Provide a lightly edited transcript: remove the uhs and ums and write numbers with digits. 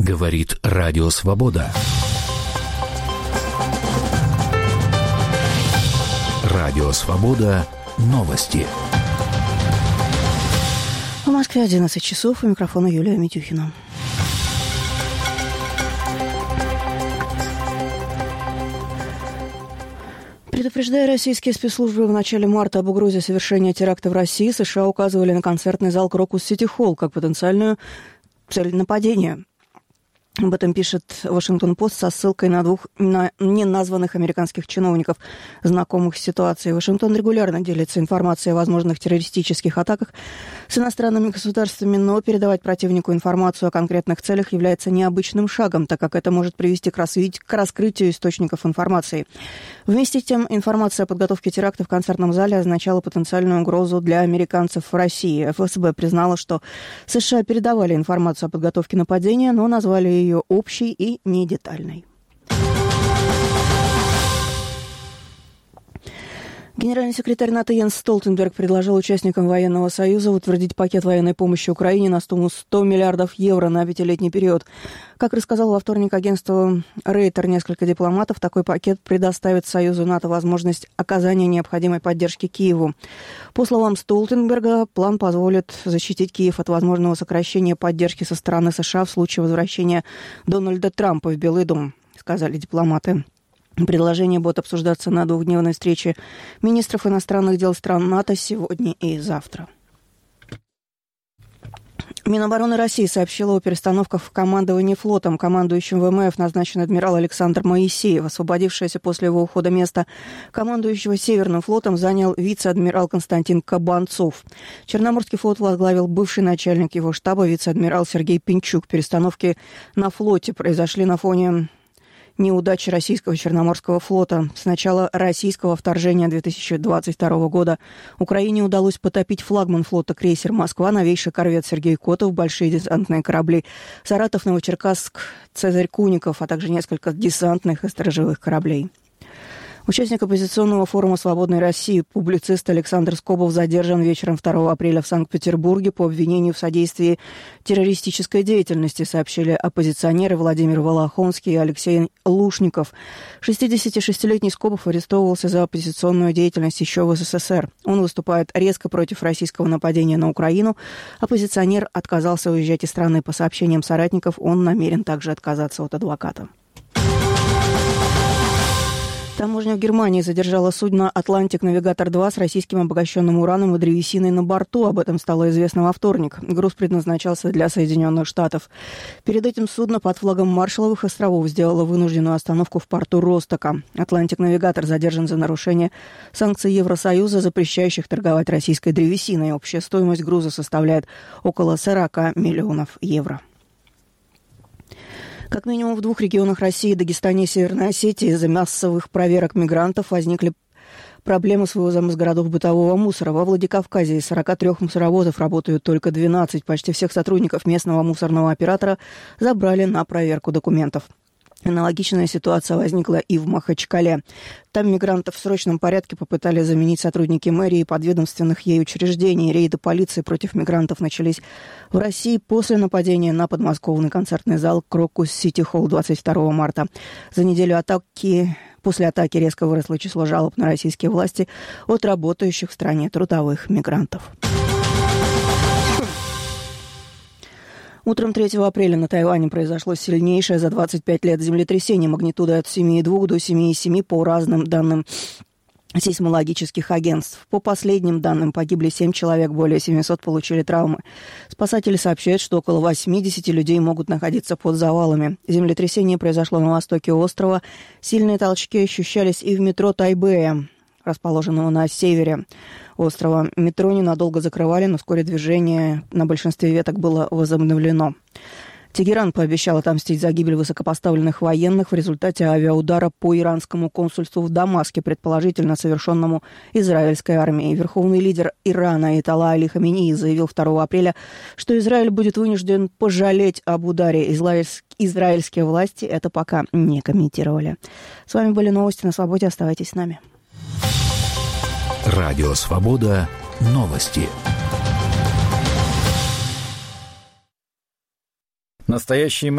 Говорит Радио Свобода. Радио Свобода. Новости. В Москве 11 часов. У микрофона Юлия Митюхина. Предупреждая российские спецслужбы в начале марта об угрозе совершения теракта в России, США указывали на концертный зал Крокус Сити Холл как потенциальную цель нападения. Об этом пишет Вашингтон-Пост со ссылкой на двух неназванных американских чиновников, знакомых с ситуацией. Вашингтон регулярно делится информацией о возможных террористических атаках с иностранными государствами, но передавать противнику информацию о конкретных целях является необычным шагом, так как это может привести к раскрытию источников информации. Вместе с тем, информация о подготовке теракта в концертном зале означала потенциальную угрозу для американцев в России. ФСБ признала, что США передавали информацию о подготовке нападения, но назвали ее общей и недетальной. Генеральный секретарь НАТО Йенс Столтенберг предложил участникам военного союза утвердить пакет военной помощи Украине на сумму 100 миллиардов евро на 5-летний период. Как рассказал во вторник агентству Рейтер несколько дипломатов, такой пакет предоставит Союзу НАТО возможность оказания необходимой поддержки Киеву. По словам Столтенберга, план позволит защитить Киев от возможного сокращения поддержки со стороны США в случае возвращения Дональда Трампа в Белый дом, сказали дипломаты. Предложение будет обсуждаться на двухдневной встрече министров иностранных дел стран НАТО сегодня и завтра. Минобороны России сообщила о перестановках в командовании флотом. Командующим ВМФ назначен адмирал Александр Моисеев. Освободившееся после его ухода место командующего Северным флотом занял вице-адмирал Константин Кабанцов. Черноморский флот возглавил бывший начальник его штаба вице-адмирал Сергей Пинчук. Перестановки на флоте произошли на фоне неудачи российского Черноморского флота. С начала российского вторжения 2022 года Украине удалось потопить флагман флота крейсер «Москва», новейший корвет «Сергей Котов», большие десантные корабли «Саратов», «Новочеркасск», «Цезарь Куников», а также несколько десантных и сторожевых кораблей. Участник оппозиционного форума «Свободной России», публицист Александр Скобов задержан вечером 2 апреля в Санкт-Петербурге по обвинению в содействии террористической деятельности, сообщили оппозиционеры Владимир Волохонский и Алексей Лушников. 66-летний Скобов арестовывался за оппозиционную деятельность еще в СССР. Он выступает резко против российского нападения на Украину. Оппозиционер отказался уезжать из страны. По сообщениям соратников, он намерен также отказаться от адвоката. Таможня в Германии задержала судно «Атлантик-Навигатор-2» с российским обогащенным ураном и древесиной на борту. Об этом стало известно во вторник. Груз предназначался для Соединенных Штатов. Перед этим судно под флагом Маршалловых островов сделало вынужденную остановку в порту Ростока. «Атлантик-Навигатор» задержан за нарушение санкций Евросоюза, запрещающих торговать российской древесиной. Общая стоимость груза составляет около 40 миллионов евро. Как минимум в 2 регионах России, Дагестане и Северной Осетии, из-за массовых проверок мигрантов возникли проблемы с вывозом из городов бытового мусора. Во Владикавказе из 43 мусоровозов работают только 12. Почти всех сотрудников местного мусорного оператора забрали на проверку документов. Аналогичная ситуация возникла и в Махачкале. Там мигрантов в срочном порядке попытались заменить сотрудники мэрии и подведомственных ей учреждений. Рейды полиции против мигрантов начались в России после нападения на подмосковный концертный зал Крокус Сити Холл 22 марта. За неделю после атаки резко выросло число жалоб на российские власти от работающих в стране трудовых мигрантов. Утром 3 апреля на Тайване произошло сильнейшее за 25 лет землетрясение магнитудой от 7,2 до 7,7 по разным данным сейсмологических агентств. По последним данным погибли 7 человек, более 700 получили травмы. Спасатели сообщают, что около 80 людей могут находиться под завалами. Землетрясение произошло на востоке острова. Сильные толчки ощущались и в метро Тайбэя, расположенного на севере острова. Метро ненадолго закрывали, но вскоре движение на большинстве веток было возобновлено. Тегеран пообещал отомстить за гибель высокопоставленных военных в результате авиаудара по иранскому консульству в Дамаске, предположительно совершенному израильской армией. Верховный лидер Ирана Аятолла Али Хаменеи заявил 2 апреля, что Израиль будет вынужден пожалеть об ударе. Израильские власти это пока не комментировали. С вами были новости на Свободе. Оставайтесь с нами. Радио Свобода. Новости. Настоящие